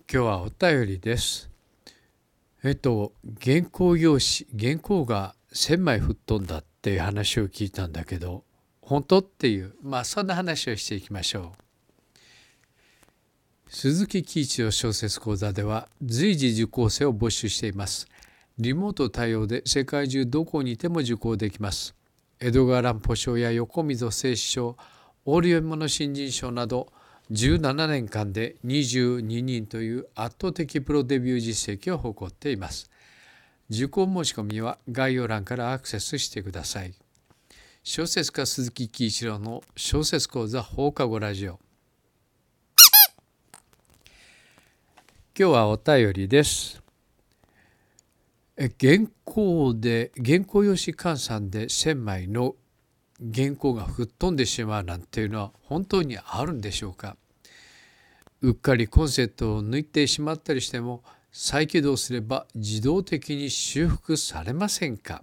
今日はお便りです。原稿用紙、原稿が1000枚吹っ飛んだっていう話を聞いたんだけど、本当っていう、そんな話をしていきましょう。鈴木喜一の小説講座では随時受講生を募集しています。リモート対応で世界中どこにいても受講できます。江戸川乱歩賞や横溝正史賞、オール読み物新人賞など17年間で22人という圧倒的プロデビュー実績を誇っています。受講申し込みは概要欄からアクセスしてください。小説家鈴木喜一郎の小説講座放課後ラジオ。今日はお便りです。原稿用紙換算で1000枚の原稿が吹っ飛んでしまうなんていうのは本当にあるんでしょうか。うっかりコンセントを抜いてしまったりしても再起動すれば自動的に修復されませんか。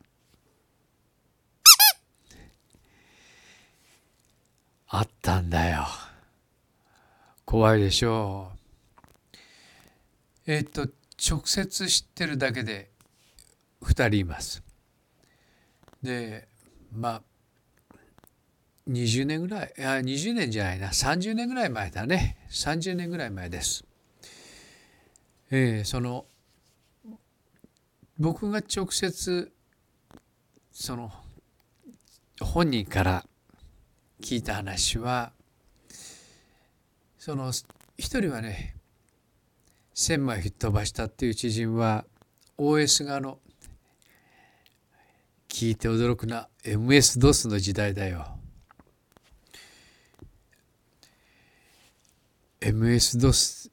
あったんだよ。怖いでしょう。直接知ってるだけで2人います。で20年ぐらい、20年じゃないな、30年ぐらい前だね。30年ぐらい前です。僕が直接本人から聞いた話は、一人はね、1000枚吹っ飛ばしたっていう知人は OS 側の聞いて驚くな MS-DOS の時代だよ。MS-DOS、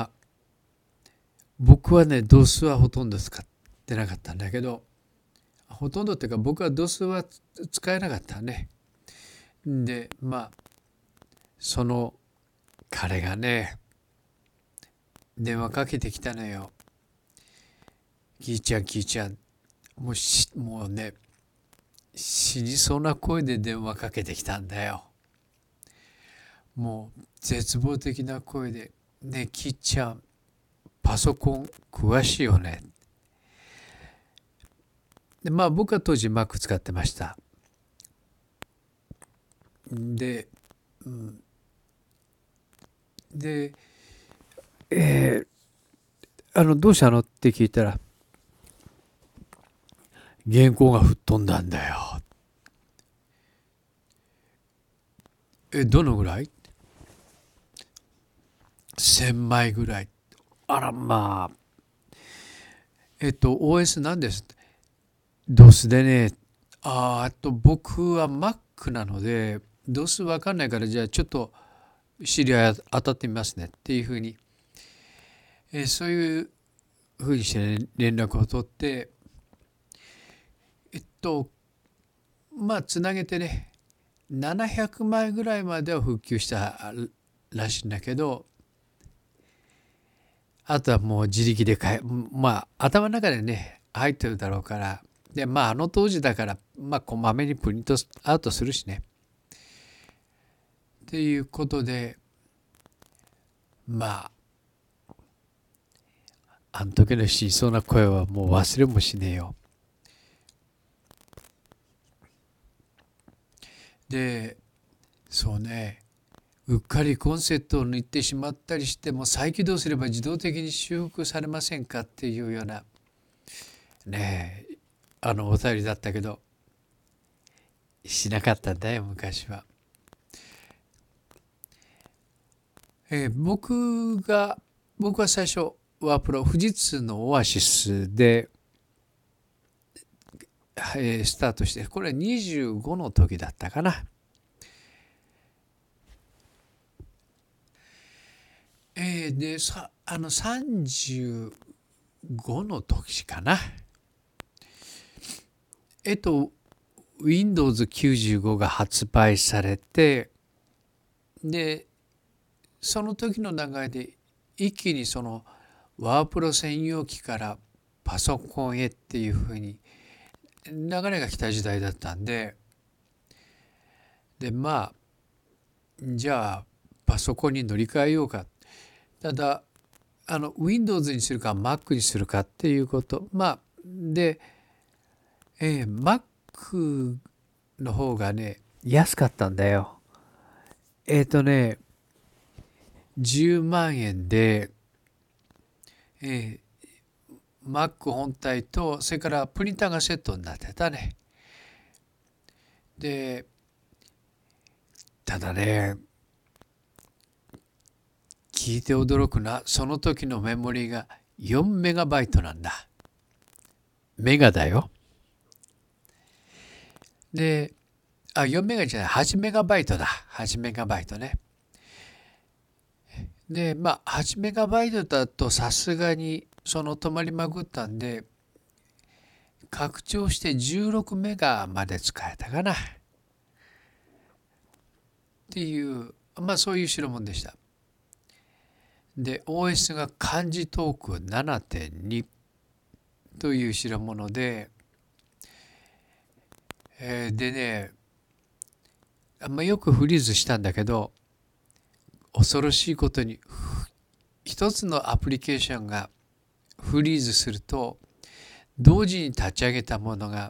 僕はね DOS はほとんど使ってなかったんだけど、ほとんどっていうか僕は DOS は使えなかったね。でその彼がね電話かけてきたのよ。きいちゃん、もうね死にそうな声で電話かけてきたんだよ。もう絶望的な声で、ね、きいちゃんパソコン詳しいよね。で僕は当時 Mac 使ってました。で、どうしたのって聞いたら、原稿が吹っ飛んだんだよ。どのぐらい ?1000 枚ぐらい。あらOS なんです。DOS でね、僕は Mac なので DOS わかんないから、じゃあちょっと知り合い当たってみますねっていうふうに、そういうふうにして、ね、連絡を取って、つなげてね700枚ぐらいまでは復旧したらしいんだけど、あとはもう自力で頭の中でね入ってるだろうから、であの当時だからこまめにプリントアウトするしねっていうことで、あの時の死にそうな声はもう忘れもしねえよ。でそうね、うっかりコンセントを抜いてしまったりしても再起動すれば自動的に修復されませんかっていうようなねお便りだったけど、しなかったんだよ昔は。僕は最初ワープロ富士通のオアシスで、スタートして、これ25の時だったかな。で35の時かな。Windows95 が発売されて、でその時の流れで一気にワープロ専用機からパソコンへっていうふうに流れが来た時代だったんで、じゃあパソコンに乗り換えようか。ただ Windows にするか Mac にするかっていうこと。で、Mac の方がね、安かったんだよ。10万円で、Mac 本体と、それからプリンターがセットになってたね。で、ただね、聞いて驚くな。その時のメモリが4メガバイトなんだ。メガだよ。で、4メガじゃない、8メガバイトだ。8メガバイトね。で、8メガバイトだとさすがに止まりまくったんで、拡張して16メガまで使えたかな。っていう、そういう代物でした。で、OS が漢字トーク 7.2 という代物で、でね、よくフリーズしたんだけど、恐ろしいことに一つのアプリケーションがフリーズすると同時に立ち上げたものが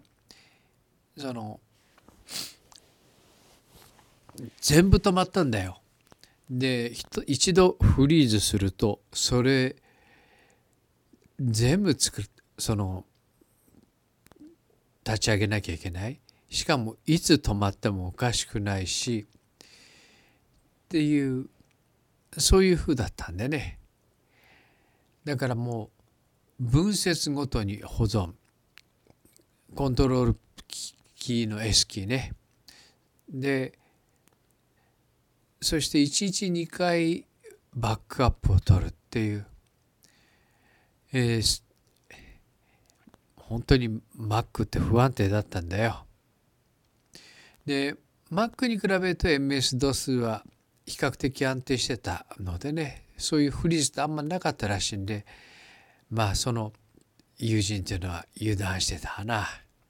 全部止まったんだよ。で一度フリーズするとそれ全部立ち上げなきゃいけない。しかもいつ止まってもおかしくないしっていうそういう風だったんでね。だからもう文節ごとに保存、コントロールキーの S キーね。でそして1日2回バックアップを取るっていう、本当に Mac って不安定だったんだよ。で Mac に比べると MS-DOS は比較的安定してたのでね、そういうフリーズってあんまなかったらしいんで、その友人っていうのは油断してたな。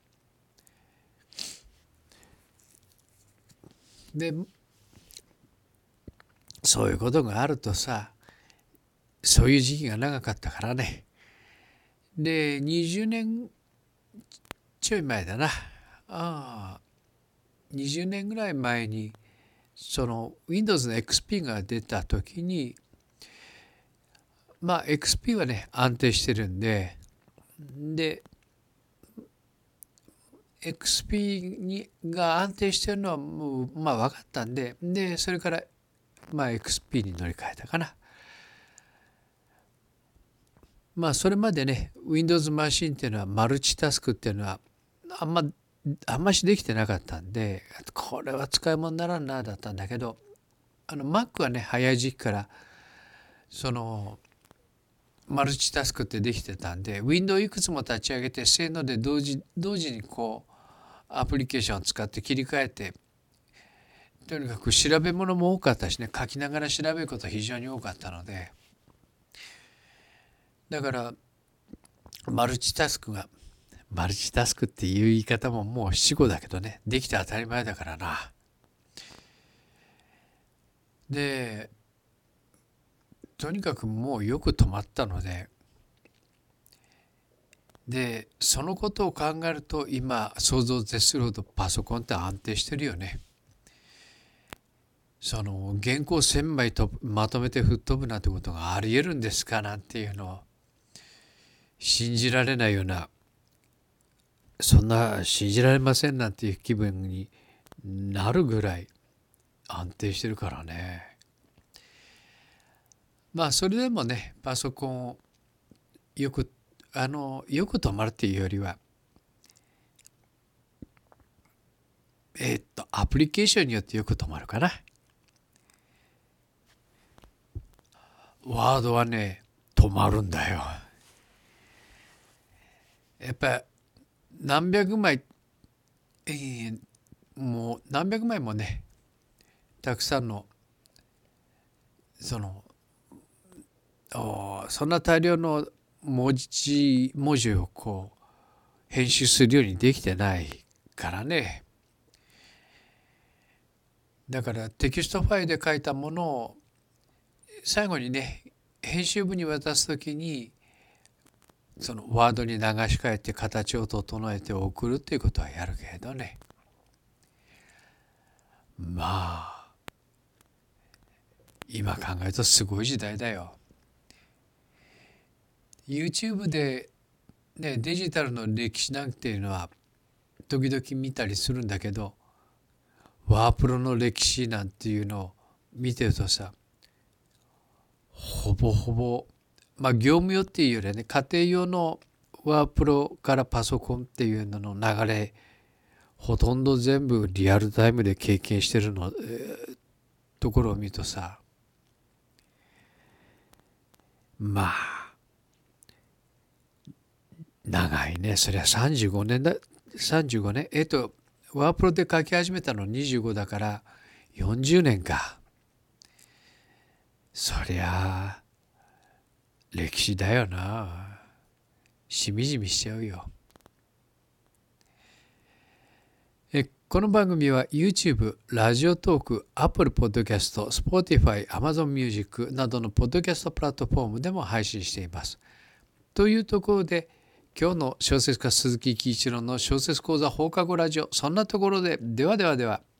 でそういうことがあるとさ、そういう時期が長かったからね。で20年ちょい前だな、20年ぐらい前にWindows の XP が出た時にXP はね安定してるんで、XP が安定してるのはもう分かったんで、それからXP に乗り換えたかな。それまでね Windows マシンっていうのはマルチタスクっていうのはあんましできてなかったんで、これは使い物にならんなだったんだけど、Mac はね早い時期からマルチタスクってできてたんで、ウィンドウいくつも立ち上げてせーので同時にアプリケーションを使って切り替えて、とにかく調べ物も多かったしね、書きながら調べること非常に多かったので、だからマルチタスクっていう言い方ももう死語だけどね、できて当たり前だからな。でとにかくもうよく止まったのでそのことを考えると今想像を絶するほどパソコンって安定してるよね。原稿1,000枚とまとめて吹っ飛ぶなんてことがありえるんですかなんていうのを信じられないような、そんな信じられませんなんていう気分になるぐらい安定してるからね。それでもねパソコンをよく止まるっていうよりはアプリケーションによってよく止まるかな。ワードはね止まるんだよ。やっぱ何百枚、もう何百枚もねたくさんのそんな大量の文字を編集するようにできてないからね。だからテキストファイルで書いたものを最後にね編集部に渡すときにそのワードに流し替えて形を整えて送るっていうことはやるけれどね、まあ今考えるとすごい時代だよ。 YouTube で、ね、デジタルの歴史なんていうのは時々見たりするんだけど、ワープロの歴史なんていうのを見てるとさ、ほぼほぼ業務用っていうよりはね、家庭用のワープロからパソコンっていうのの流れ、ほとんど全部リアルタイムで経験してるの、ところを見るとさ、まあ長いね。そりゃ35年だ。35年、ワープロで書き始めたの25だから40年か。そりゃ歴史だよな。しみじみしちゃうよ。この番組は YouTube、ラジオトーク、Apple Podcast、Spotify、Amazon Music などのポッドキャストプラットフォームでも配信しています。というところで、今日の小説家鈴木喜一郎の小説講座放課後ラジオ、そんなところで、ではではでは。